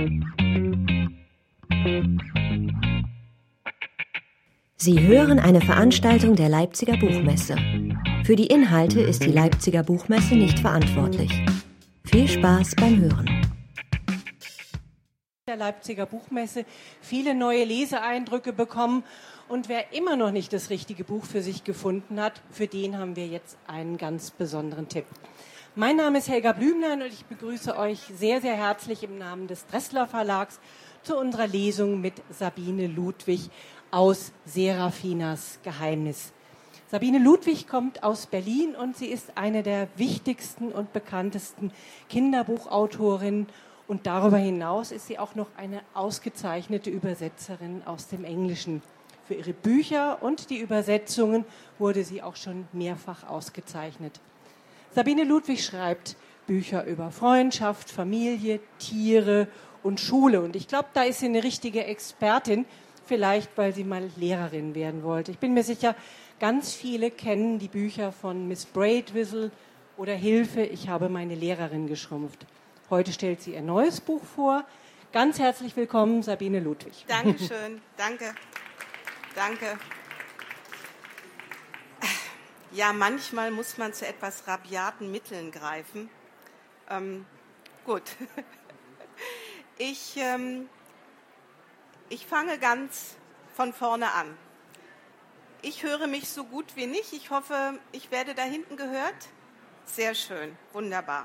Sie hören eine Veranstaltung der Leipziger Buchmesse. Für die Inhalte ist die Leipziger Buchmesse nicht verantwortlich. Viel Spaß beim Hören. Der Leipziger Buchmesse viele neue Leseeindrücke bekommen und wer immer noch nicht das richtige Buch für sich gefunden hat, für den haben wir jetzt einen ganz besonderen Tipp. Mein Name ist Helga Blümlein und ich begrüße euch sehr, sehr herzlich im Namen des Dressler Verlags zu unserer Lesung mit Sabine Ludwig aus Serafinas Geheimnis. Sabine Ludwig kommt aus Berlin und sie ist eine der wichtigsten und bekanntesten Kinderbuchautorinnen. Und darüber hinaus ist sie auch noch eine ausgezeichnete Übersetzerin aus dem Englischen. Für ihre Bücher und die Übersetzungen wurde sie auch schon mehrfach ausgezeichnet. Sabine Ludwig schreibt Bücher über Freundschaft, Familie, Tiere und Schule. Und ich glaube, da ist sie eine richtige Expertin, vielleicht weil sie mal Lehrerin werden wollte. Ich bin mir sicher, ganz viele kennen die Bücher von Miss Braidwhistle oder Hilfe, ich habe meine Lehrerin geschrumpft. Heute stellt sie ihr neues Buch vor. Ganz herzlich willkommen, Sabine Ludwig. Dankeschön, danke. Ja, manchmal muss man zu etwas rabiaten Mitteln greifen. Gut. Ich fange ganz von vorne an. Ich höre mich so gut wie nicht. Ich hoffe, ich werde da hinten gehört. Sehr schön, wunderbar.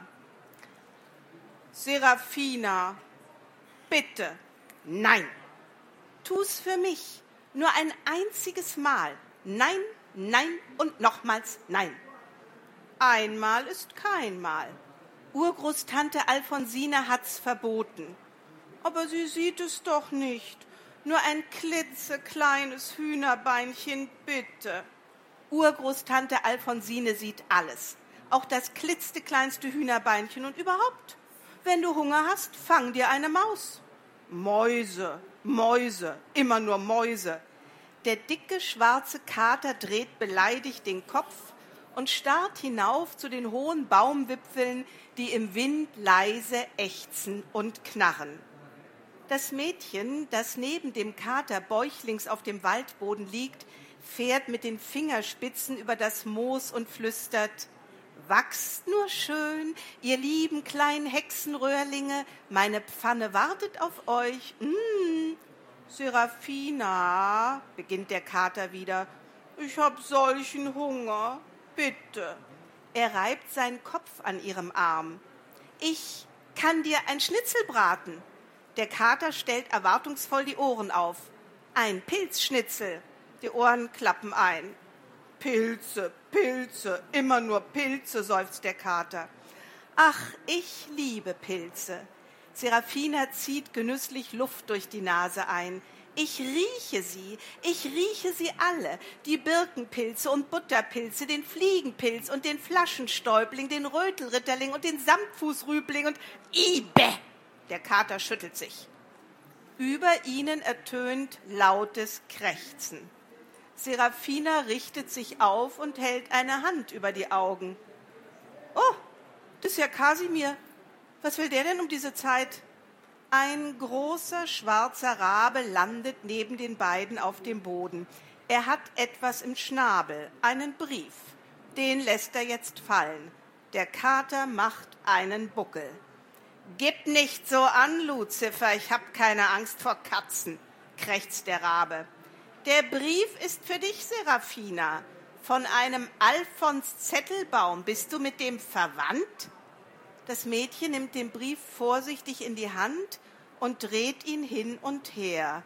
Serafina, bitte, nein. Tu's für mich, nur ein einziges Mal. Nein, nein und nochmals nein. Einmal ist kein Mal. Urgroßtante Alfonsine hat's verboten. Aber sie sieht es doch nicht. Nur ein klitzekleines Hühnerbeinchen, bitte. Urgroßtante Alfonsine sieht alles. Auch das klitzekleinste Hühnerbeinchen und überhaupt. Wenn du Hunger hast, fang dir eine Maus. Mäuse, Mäuse, immer nur Mäuse. Der dicke, schwarze Kater dreht beleidigt den Kopf und starrt hinauf zu den hohen Baumwipfeln, die im Wind leise ächzen und knarren. Das Mädchen, das neben dem Kater bäuchlings auf dem Waldboden liegt, fährt mit den Fingerspitzen über das Moos und flüstert: Wachst nur schön, ihr lieben kleinen Hexenröhrlinge, meine Pfanne wartet auf euch. Serafina, beginnt der Kater wieder, ich hab solchen Hunger, bitte. Er reibt seinen Kopf an ihrem Arm. Ich kann dir ein Schnitzel braten. Der Kater stellt erwartungsvoll die Ohren auf. Ein Pilzschnitzel. Die Ohren klappen ein. Pilze, Pilze, immer nur Pilze, seufzt der Kater. Ach, ich liebe Pilze. Serafina zieht genüsslich Luft durch die Nase ein. Ich rieche sie alle, die Birkenpilze und Butterpilze, den Fliegenpilz und den Flaschenstäubling, den Rötelritterling und den Samtfußrübling und Ibe! Der Kater schüttelt sich. Über ihnen ertönt lautes Krächzen. Serafina richtet sich auf und hält eine Hand über die Augen. Oh, das ist ja Kasimir. Was will der denn um diese Zeit? Ein großer, schwarzer Rabe landet neben den beiden auf dem Boden. Er hat etwas im Schnabel, einen Brief. Den lässt er jetzt fallen. Der Kater macht einen Buckel. Gib nicht so an, Luzifer, ich hab keine Angst vor Katzen, krächzt der Rabe. Der Brief ist für dich, Serafina, von einem Alfons Zettelbaum. Bist du mit dem verwandt? Das Mädchen nimmt den Brief vorsichtig in die Hand und dreht ihn hin und her.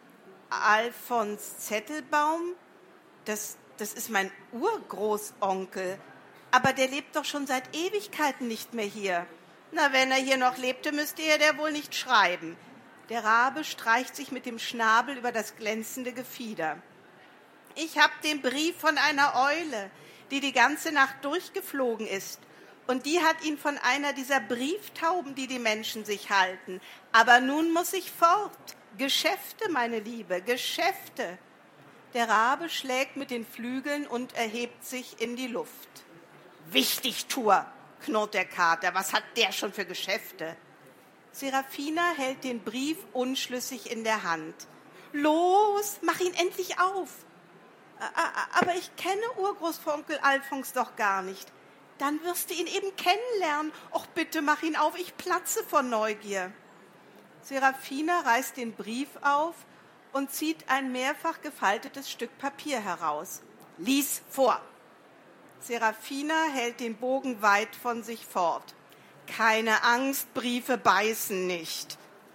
Alfons Zettelbaum? Das ist mein Urgroßonkel. Aber der lebt doch schon seit Ewigkeiten nicht mehr hier. Na, wenn er hier noch lebte, müsste er der wohl nicht schreiben. Der Rabe streicht sich mit dem Schnabel über das glänzende Gefieder. Ich hab den Brief von einer Eule, die ganze Nacht durchgeflogen ist. Und die hat ihn von einer dieser Brieftauben, die Menschen sich halten. Aber nun muss ich fort. Geschäfte, meine Liebe, Geschäfte. Der Rabe schlägt mit den Flügeln und erhebt sich in die Luft. Wichtigtuer, knurrt der Kater. Was hat der schon für Geschäfte? Serafina hält den Brief unschlüssig in der Hand. Los, mach ihn endlich auf. Aber ich kenne Urgroßonkel Alfons doch gar nicht. Dann wirst du ihn eben kennenlernen. Och, bitte mach ihn auf, ich platze vor Neugier. Serafina reißt den Brief auf und zieht ein mehrfach gefaltetes Stück Papier heraus. Lies vor. Serafina hält den Bogen weit von sich fort. Keine Angst, Briefe beißen nicht.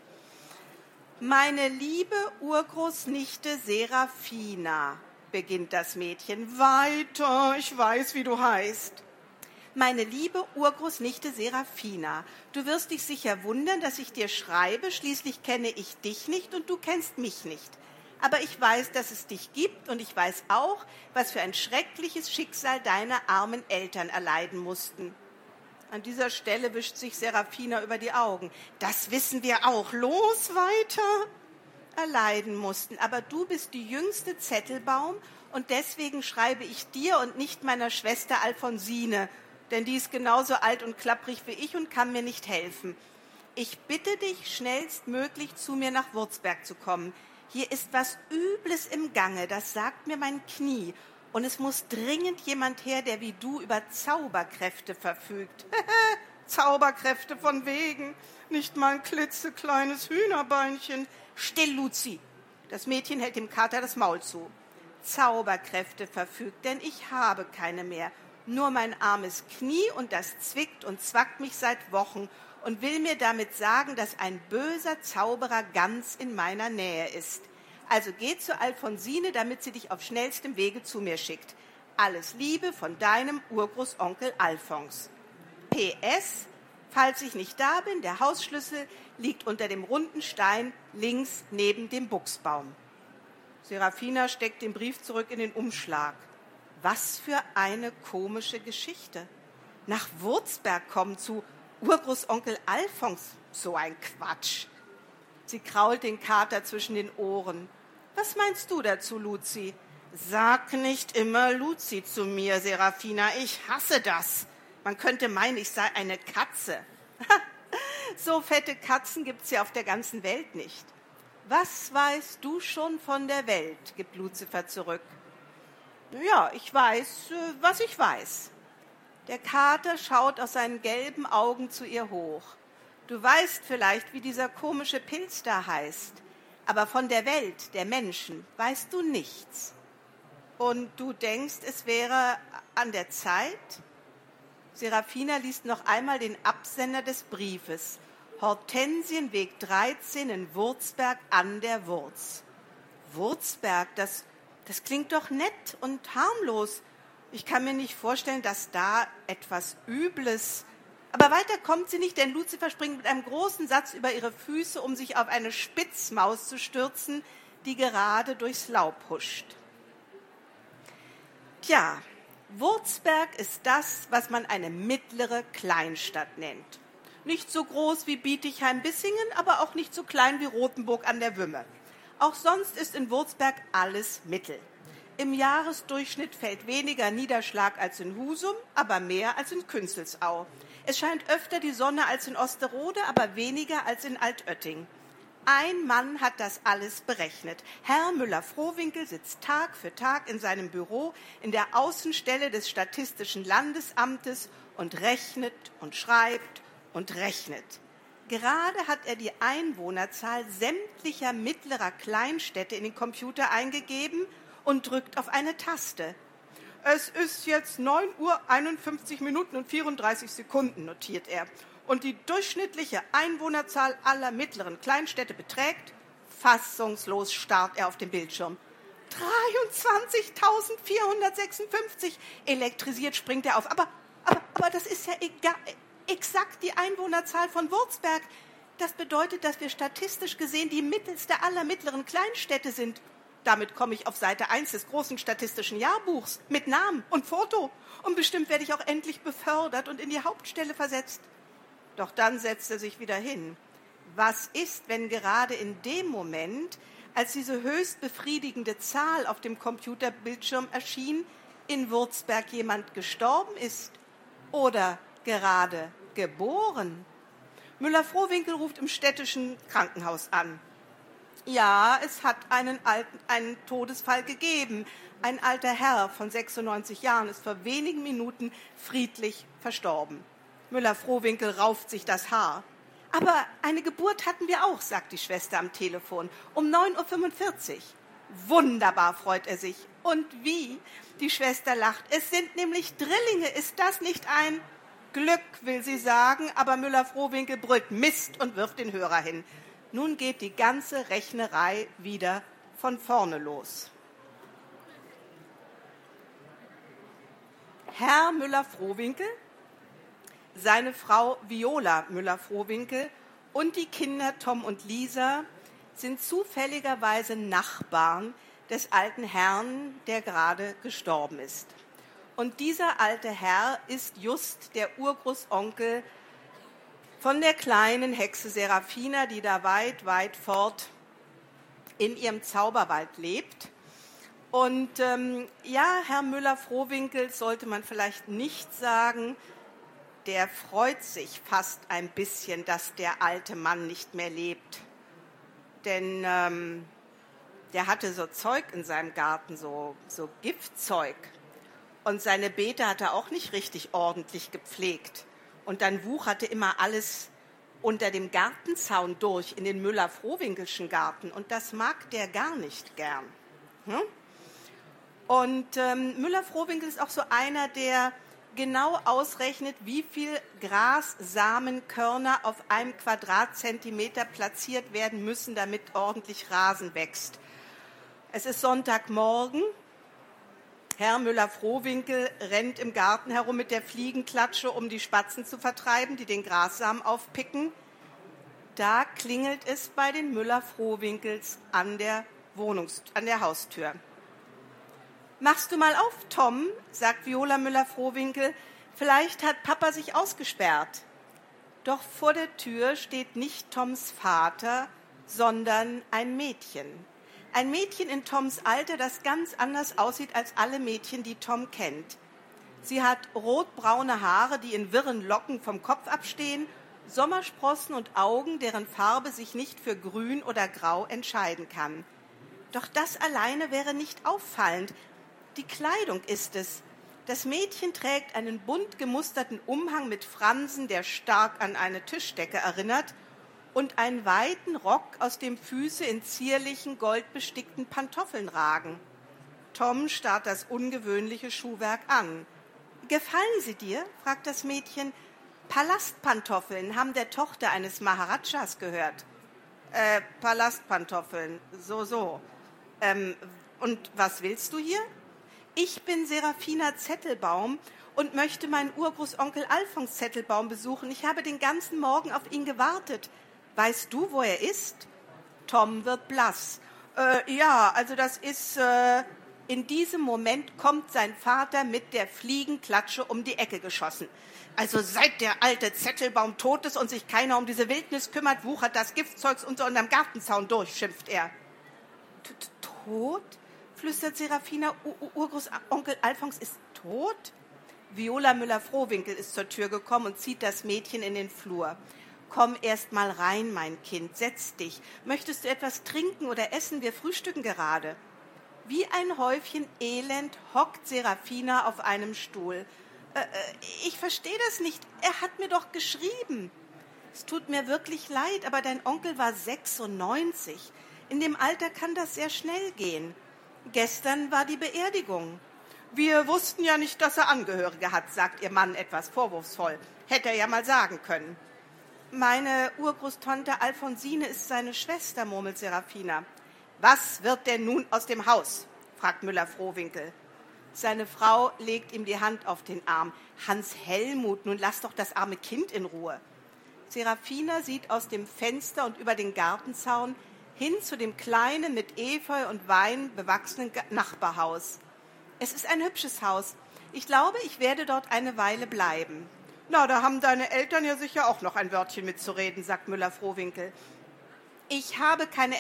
Meine liebe Urgroßnichte Serafina, beginnt das Mädchen. Weiter, ich weiß, wie du heißt. Meine liebe Urgroßnichte Serafina, du wirst dich sicher wundern, dass ich dir schreibe, schließlich kenne ich dich nicht und du kennst mich nicht. Aber ich weiß, dass es dich gibt und ich weiß auch, was für ein schreckliches Schicksal deine armen Eltern erleiden mussten. An dieser Stelle wischt sich Serafina über die Augen. Das wissen wir auch. Los, weiter. Erleiden mussten. Aber du bist die jüngste Zettelbaum und deswegen schreibe ich dir und nicht meiner Schwester Alfonsine, denn die ist genauso alt und klapprig wie ich und kann mir nicht helfen. Ich bitte dich, schnellstmöglich zu mir nach Wurzberg zu kommen. Hier ist was Übles im Gange, das sagt mir mein Knie. Und es muss dringend jemand her, der wie du über Zauberkräfte verfügt. Zauberkräfte von wegen, nicht mal ein klitzekleines Hühnerbeinchen. Still, Luzi. Das Mädchen hält dem Kater das Maul zu. Zauberkräfte verfügt, denn ich habe keine mehr. Nur mein armes Knie und das zwickt und zwackt mich seit Wochen und will mir damit sagen, dass ein böser Zauberer ganz in meiner Nähe ist. Also geh zu Alfonsine, damit sie dich auf schnellstem Wege zu mir schickt. Alles Liebe von deinem Urgroßonkel Alfons. PS, falls ich nicht da bin, der Hausschlüssel liegt unter dem runden Stein links neben dem Buchsbaum. Serafina steckt den Brief zurück in den Umschlag. Was für eine komische Geschichte. Nach Wurzberg kommen zu Urgroßonkel Alfons. So ein Quatsch. Sie krault den Kater zwischen den Ohren. Was meinst du dazu, Luzi? Sag nicht immer Luzi zu mir, Serafina. Ich hasse das. Man könnte meinen, ich sei eine Katze. So fette Katzen gibt's ja auf der ganzen Welt nicht. Was weißt du schon von der Welt? Gibt Luzifer zurück. Ja, ich weiß, was ich weiß. Der Kater schaut aus seinen gelben Augen zu ihr hoch. Du weißt vielleicht, wie dieser komische Pilz da heißt, aber von der Welt, der Menschen, weißt du nichts. Und du denkst, es wäre an der Zeit? Serafina liest noch einmal den Absender des Briefes. Hortensienweg 13 in Wurzberg an der Wurz. Wurzberg, das klingt doch nett und harmlos. Ich kann mir nicht vorstellen, dass da etwas Übles. Aber weiter kommt sie nicht, denn Luzifer springt mit einem großen Satz über ihre Füße, um sich auf eine Spitzmaus zu stürzen, die gerade durchs Laub huscht. Tja, Wurzberg ist das, was man eine mittlere Kleinstadt nennt. Nicht so groß wie Bietigheim-Bissingen, aber auch nicht so klein wie Rothenburg an der Wümme. Auch sonst ist in Wurzberg alles mittel. Im Jahresdurchschnitt fällt weniger Niederschlag als in Husum, aber mehr als in Künzelsau. Es scheint öfter die Sonne als in Osterode, aber weniger als in Altötting. Ein Mann hat das alles berechnet. Herr Müller-Frohwinkel sitzt Tag für Tag in seinem Büro in der Außenstelle des Statistischen Landesamtes und rechnet und schreibt und rechnet. Gerade hat er die Einwohnerzahl sämtlicher mittlerer Kleinstädte in den Computer eingegeben und drückt auf eine Taste. Es ist jetzt 9:51 und 34 Sekunden, notiert er. Und die durchschnittliche Einwohnerzahl aller mittleren Kleinstädte beträgt, fassungslos starrt er auf dem Bildschirm, 23.456. Elektrisiert springt er auf. Aber das ist ja exakt die Einwohnerzahl von Wurzberg. Das bedeutet, dass wir statistisch gesehen die mittelste aller mittleren Kleinstädte sind. Damit komme ich auf Seite 1 des großen statistischen Jahrbuchs mit Namen und Foto. Und bestimmt werde ich auch endlich befördert und in die Hauptstelle versetzt. Doch dann setzt er sich wieder hin. Was ist, wenn gerade in dem Moment, als diese höchst befriedigende Zahl auf dem Computerbildschirm erschien, in Wurzberg jemand gestorben ist oder gerade geboren? Müller-Frohwinkel ruft im städtischen Krankenhaus an. Ja, es hat einen Todesfall gegeben. Ein alter Herr von 96 Jahren ist vor wenigen Minuten friedlich verstorben. Müller-Frohwinkel rauft sich das Haar. Aber eine Geburt hatten wir auch, sagt die Schwester am Telefon, um 9:45 Uhr. Wunderbar, freut er sich. Und wie? Die Schwester lacht. Es sind nämlich Drillinge. Ist das nicht ein Glück, will sie sagen, aber Müller-Frohwinkel brüllt Mist und wirft den Hörer hin. Nun geht die ganze Rechnerei wieder von vorne los. Herr Müller-Frohwinkel, seine Frau Viola Müller-Frohwinkel und die Kinder Tom und Lisa sind zufälligerweise Nachbarn des alten Herrn, der gerade gestorben ist. Und dieser alte Herr ist just der Urgroßonkel von der kleinen Hexe Serafina, die da weit, weit fort in ihrem Zauberwald lebt. Und Herr Müller-Frohwinkel sollte man vielleicht nicht sagen, der freut sich fast ein bisschen, dass der alte Mann nicht mehr lebt. Denn der hatte so Zeug in seinem Garten, so Giftzeug. Und seine Beete hat er auch nicht richtig ordentlich gepflegt. Und dann wucherte immer alles unter dem Gartenzaun durch in den Müller-Frohwinkelschen Garten. Und das mag der gar nicht gern. Und Müller-Frohwinkel ist auch so einer, der genau ausrechnet, wie viel Grassamenkörner auf einem Quadratzentimeter platziert werden müssen, damit ordentlich Rasen wächst. Es ist Sonntagmorgen. Herr Müller-Frohwinkel rennt im Garten herum mit der Fliegenklatsche, um die Spatzen zu vertreiben, die den Grassamen aufpicken. Da klingelt es bei den Müller-Frohwinkels an der Haustür. »Machst du mal auf, Tom«, sagt Viola Müller-Frohwinkel, »vielleicht hat Papa sich ausgesperrt.« Doch vor der Tür steht nicht Toms Vater, sondern ein Mädchen. Ein Mädchen in Toms Alter, das ganz anders aussieht als alle Mädchen, die Tom kennt. Sie hat rotbraune Haare, die in wirren Locken vom Kopf abstehen, Sommersprossen und Augen, deren Farbe sich nicht für grün oder grau entscheiden kann. Doch das alleine wäre nicht auffallend. Die Kleidung ist es. Das Mädchen trägt einen bunt gemusterten Umhang mit Fransen, der stark an eine Tischdecke erinnert, und einen weiten Rock, aus dem Füße in zierlichen, goldbestickten Pantoffeln ragen. Tom starrt das ungewöhnliche Schuhwerk an. »Gefallen sie dir?« fragt das Mädchen. »Palastpantoffeln haben der Tochter eines Maharajas gehört.« Palastpantoffeln, so. Und was willst du hier?« »Ich bin Serafina Zettelbaum und möchte meinen Urgroßonkel Alfons Zettelbaum besuchen. Ich habe den ganzen Morgen auf ihn gewartet. Weißt du, wo er ist?« Tom wird blass. Also das ist... In diesem Moment kommt sein Vater mit der Fliegenklatsche um die Ecke geschossen. »Also seit der alte Zettelbaum tot ist und sich keiner um diese Wildnis kümmert, wuchert das Giftzeugs unter unterm Gartenzaun durch«, schimpft er. »Tot?«, flüstert Serafina. »Urgroßonkel Alfons ist tot?« Viola Müller-Frohwinkel ist zur Tür gekommen und zieht das Mädchen in den Flur. »Komm erst mal rein, mein Kind, setz dich. Möchtest du etwas trinken oder essen? Wir frühstücken gerade.« Wie ein Häufchen Elend hockt Serafina auf einem Stuhl. Ich verstehe das nicht. Er hat mir doch geschrieben. Es tut mir wirklich leid, aber dein Onkel war 96. In dem Alter kann das sehr schnell gehen. Gestern war die Beerdigung. Wir wussten ja nicht, dass er Angehörige hat, sagt ihr Mann etwas vorwurfsvoll. Hätte er ja mal sagen können. Meine Urgroßtante Alfonsine ist seine Schwester, murmelt Serafina. »Was wird denn nun aus dem Haus?« fragt Müller-Frohwinkel. Seine Frau legt ihm die Hand auf den Arm. »Hans Helmut, nun lass doch das arme Kind in Ruhe.« Serafina sieht aus dem Fenster und über den Gartenzaun hin zu dem kleinen, mit Efeu und Wein bewachsenen Nachbarhaus. Es ist ein hübsches Haus. Ich glaube, ich werde dort eine Weile bleiben. »Na, da haben deine Eltern ja sicher auch noch ein Wörtchen mitzureden«, sagt Müller-Frohwinkel. Ich habe keine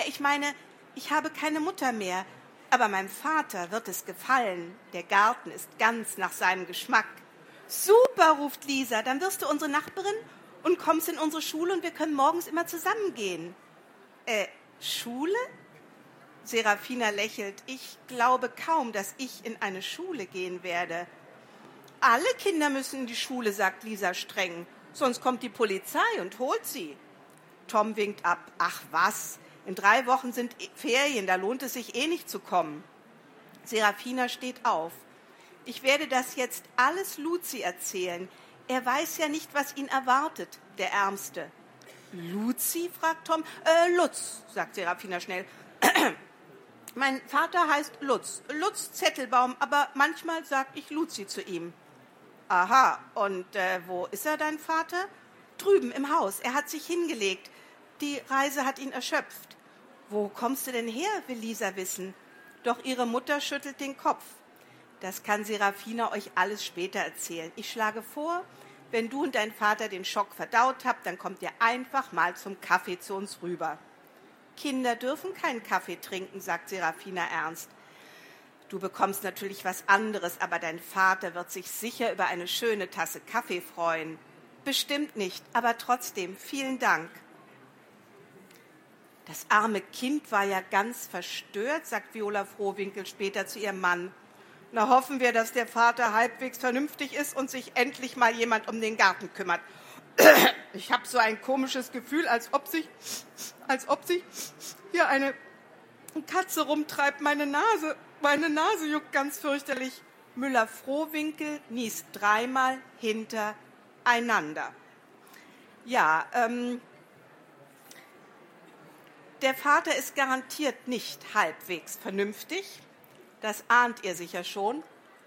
Mutter mehr, aber meinem Vater wird es gefallen. Der Garten ist ganz nach seinem Geschmack.« »Super«, ruft Lisa, »dann wirst du unsere Nachbarin und kommst in unsere Schule und wir können morgens immer zusammen gehen. Schule? Serafina lächelt. Ich glaube kaum, dass ich in eine Schule gehen werde. Alle Kinder müssen in die Schule, sagt Lisa streng. Sonst kommt die Polizei und holt sie. Tom winkt ab. Ach was, in 3 Wochen sind Ferien, da lohnt es sich nicht zu kommen. Serafina steht auf. Ich werde das jetzt alles Luzi erzählen. Er weiß ja nicht, was ihn erwartet, der Ärmste. Luzi? Fragt Tom. Lutz, sagt Serafina schnell. Mein Vater heißt Lutz. Lutz Zettelbaum, aber manchmal sag ich Luzi zu ihm. Aha, und wo ist er, dein Vater? Drüben im Haus. Er hat sich hingelegt. Die Reise hat ihn erschöpft. Wo kommst du denn her, will Lisa wissen. Doch ihre Mutter schüttelt den Kopf. Das kann Serafina euch alles später erzählen. Ich schlage vor, wenn du und dein Vater den Schock verdaut habt, dann kommt ihr einfach mal zum Kaffee zu uns rüber. Kinder dürfen keinen Kaffee trinken, sagt Serafina ernst. Du bekommst natürlich was anderes, aber dein Vater wird sich sicher über eine schöne Tasse Kaffee freuen. Bestimmt nicht, aber trotzdem, vielen Dank. Das arme Kind war ja ganz verstört, sagt Viola Frohwinkel später zu ihrem Mann. Na, hoffen wir, dass der Vater halbwegs vernünftig ist und sich endlich mal jemand um den Garten kümmert. Ich habe so ein komisches Gefühl, als ob sich hier eine Katze rumtreibt. Meine Nase juckt ganz fürchterlich. Müller-Frohwinkel niest 3-mal hintereinander. Ja, der Vater ist garantiert nicht halbwegs vernünftig. Das ahnt ihr sicher schon.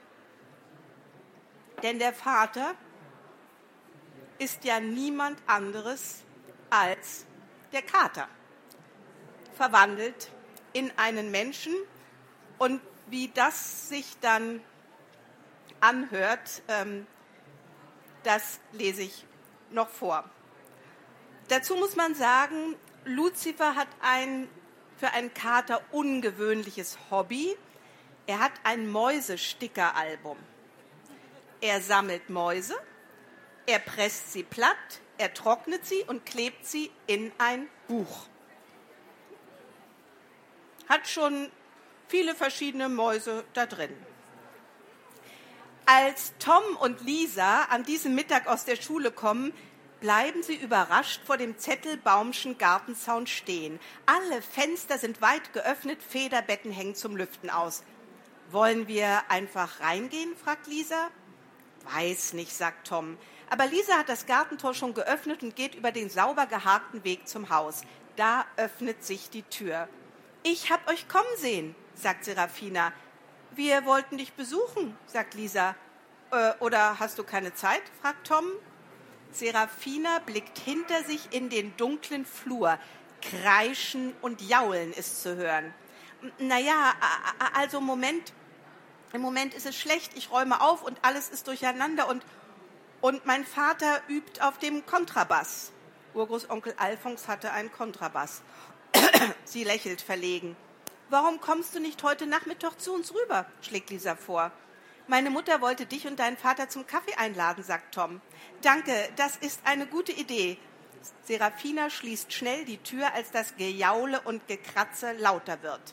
Denn der Vater ist ja niemand anderes als der Kater. Verwandelt in einen Menschen. Und wie das sich dann anhört, das lese ich noch vor. Dazu muss man sagen, Luzifer hat für einen Kater ungewöhnliches Hobby. Er hat ein Mäusestickeralbum. Er sammelt Mäuse, er presst sie platt, er trocknet sie und klebt sie in ein Buch. Hat schon viele verschiedene Mäuse da drin. Als Tom und Lisa an diesem Mittag aus der Schule kommen, bleiben sie überrascht vor dem Zettelbaumschen Gartenzaun stehen. Alle Fenster sind weit geöffnet, Federbetten hängen zum Lüften aus. Wollen wir einfach reingehen, fragt Lisa. Weiß nicht, sagt Tom. Aber Lisa hat das Gartentor schon geöffnet und geht über den sauber geharkten Weg zum Haus. Da öffnet sich die Tür. Ich hab euch kommen sehen, sagt Serafina. Wir wollten dich besuchen, sagt Lisa. Oder hast du keine Zeit, fragt Tom. Serafina blickt hinter sich in den dunklen Flur. Kreischen und Jaulen ist zu hören. Naja, also im Moment ist es schlecht, ich räume auf und alles ist durcheinander und mein Vater übt auf dem Kontrabass. Urgroßonkel Alfons hatte einen Kontrabass. Sie lächelt verlegen. Warum kommst du nicht heute Nachmittag zu uns rüber, schlägt Lisa vor. Meine Mutter wollte dich und deinen Vater zum Kaffee einladen, sagt Tom. Danke, das ist eine gute Idee. Serafina schließt schnell die Tür, als das Gejaule und Gekratze lauter wird.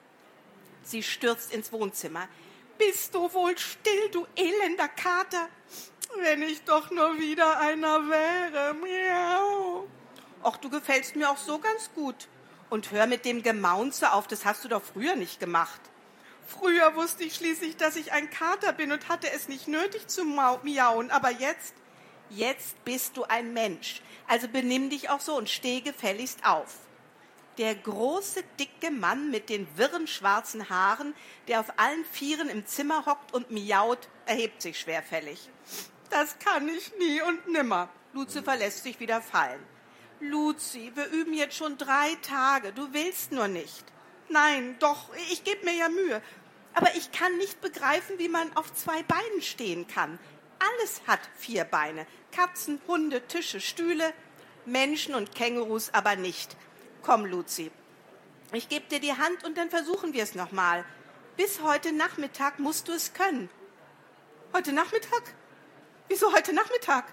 Sie stürzt ins Wohnzimmer. Bist du wohl still, du elender Kater? Wenn ich doch nur wieder einer wäre. Miau. Och, du gefällst mir auch so ganz gut. Und hör mit dem Gemaunze auf, das hast du doch früher nicht gemacht. Früher wusste ich schließlich, dass ich ein Kater bin und hatte es nicht nötig zu miauen. Aber jetzt bist du ein Mensch. Also benimm dich auch so und steh gefälligst auf. Der große, dicke Mann mit den wirren schwarzen Haaren, der auf allen Vieren im Zimmer hockt und miaut, erhebt sich schwerfällig. Das kann ich nie und nimmer. Luzifer lässt sich wieder fallen. Luzi, wir üben jetzt schon 3 Tage. Du willst nur nicht. Nein, doch, ich gebe mir ja Mühe. Aber ich kann nicht begreifen, wie man auf 2 Beinen stehen kann. Alles hat 4 Beine. Katzen, Hunde, Tische, Stühle, Menschen und Kängurus aber nicht. Komm, Luzi, ich gebe dir die Hand und dann versuchen wir es nochmal. Bis heute Nachmittag musst du es können. Heute Nachmittag? Wieso heute Nachmittag?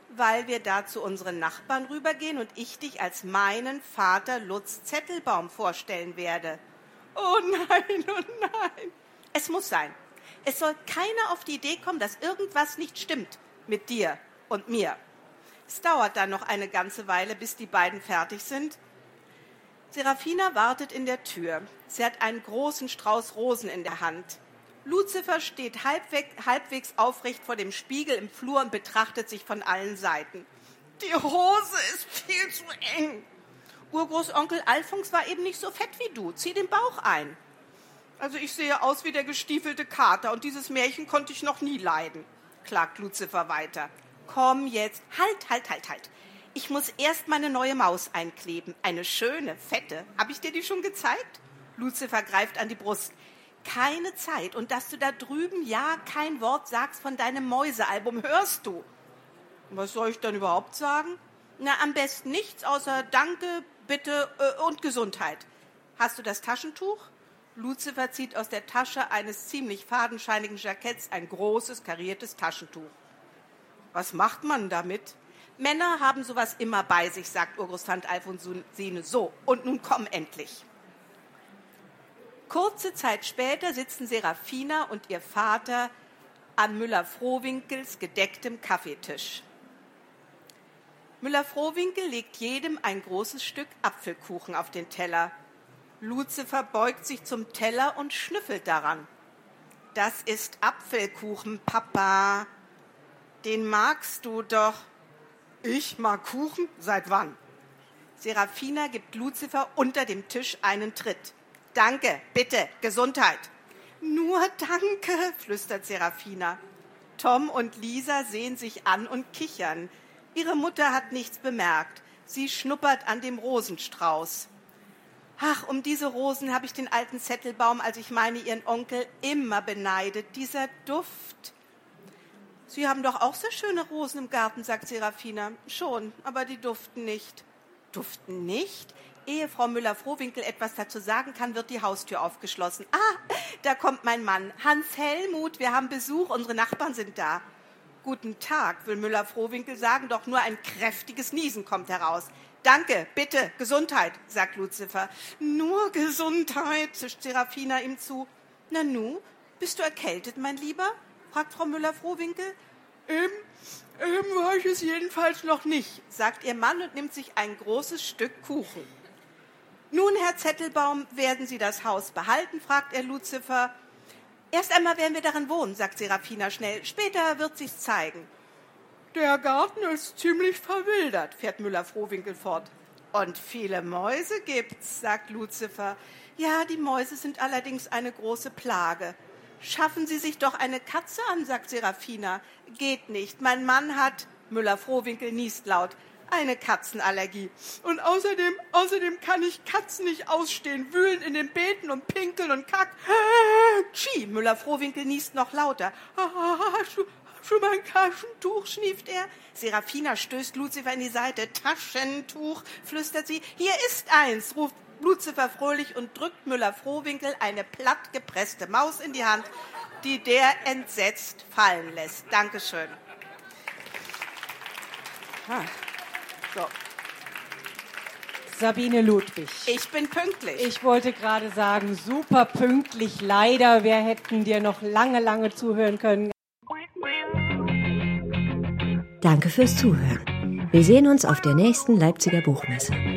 Weil wir da zu unseren Nachbarn rübergehen und ich dich als meinen Vater Lutz Zettelbaum vorstellen werde. Oh nein, oh nein. Es muss sein. Es soll keiner auf die Idee kommen, dass irgendwas nicht stimmt mit dir und mir. Es dauert dann noch eine ganze Weile, bis die beiden fertig sind. Serafina wartet in der Tür. Sie hat einen großen Strauß Rosen in der Hand. Luzifer steht halbwegs aufrecht vor dem Spiegel im Flur und betrachtet sich von allen Seiten. Die Hose ist viel zu eng. Urgroßonkel Alfons war eben nicht so fett wie du. Zieh den Bauch ein. Also ich sehe aus wie der gestiefelte Kater und dieses Märchen konnte ich noch nie leiden, klagt Luzifer weiter. Komm jetzt, halt. Ich muss erst meine neue Maus einkleben. Eine schöne, fette. Habe ich dir die schon gezeigt? Luzifer greift an die Brust. Keine Zeit. Und dass du da drüben ja kein Wort sagst von deinem Mäusealbum, hörst du. Was soll ich dann überhaupt sagen? Na, am besten nichts außer Danke, Bitte und Gesundheit. Hast du das Taschentuch? Luzifer zieht aus der Tasche eines ziemlich fadenscheinigen Jacketts ein großes, kariertes Taschentuch. Was macht man damit? Männer haben sowas immer bei sich, sagt Urgroßtante Alfonsine. So, und nun komm endlich. Kurze Zeit später sitzen Serafina und ihr Vater an Müller-Frohwinkels gedecktem Kaffeetisch. Müller-Frohwinkel legt jedem ein großes Stück Apfelkuchen auf den Teller. Luzifer beugt sich zum Teller und schnüffelt daran. Das ist Apfelkuchen, Papa. Den magst du doch. Ich mag Kuchen? Seit wann? Serafina gibt Luzifer unter dem Tisch einen Tritt. Danke, bitte, Gesundheit. Nur danke, flüstert Serafina. Tom und Lisa sehen sich an und kichern. Ihre Mutter hat nichts bemerkt. Sie schnuppert an dem Rosenstrauß. Ach, um diese Rosen habe ich den alten Zettelbaum, als ich meine ihren Onkel, immer beneidet. Dieser Duft. Sie haben doch auch so schöne Rosen im Garten, sagt Serafina. Schon, aber die duften nicht. Duften nicht? Ehe Frau Müller-Frohwinkel etwas dazu sagen kann, wird die Haustür aufgeschlossen. Ah, da kommt mein Mann. Hans Helmut, wir haben Besuch, unsere Nachbarn sind da. Guten Tag, will Müller-Frohwinkel sagen, doch nur ein kräftiges Niesen kommt heraus. Danke, bitte, Gesundheit, sagt Luzifer. Nur Gesundheit, zischt Serafina ihm zu. Nanu, bist du erkältet, mein Lieber? Fragt Frau Müller-Frohwinkel. Eben war ich es jedenfalls noch nicht, sagt ihr Mann und nimmt sich ein großes Stück Kuchen. Nun, Herr Zettelbaum, werden Sie das Haus behalten, fragt er Luzifer. Erst einmal werden wir darin wohnen, sagt Serafina schnell. Später wird sich's zeigen. Der Garten ist ziemlich verwildert, fährt Müller-Frohwinkel fort. Und viele Mäuse gibt's, sagt Luzifer. Ja, die Mäuse sind allerdings eine große Plage. Schaffen Sie sich doch eine Katze an, sagt Serafina. Geht nicht, mein Mann hat, Müller-Frohwinkel niest laut, eine Katzenallergie. Und außerdem kann ich Katzen nicht ausstehen, wühlen in den Beeten und pinkeln und kack. Tschi, Müller-Frohwinkel niest noch lauter. Schon mein Taschentuch, schnieft er. Serafina stößt Luzifer in die Seite. Taschentuch, flüstert sie. Hier ist eins, ruft Luzifer fröhlich und drückt Müller-Frohwinkel eine platt gepresste Maus in die Hand, die der entsetzt fallen lässt. Dankeschön. So. Sabine Ludwig. Ich bin pünktlich. Ich wollte gerade sagen, super pünktlich. Leider, wir hätten dir noch lange zuhören können. Danke fürs Zuhören. Wir sehen uns auf der nächsten Leipziger Buchmesse.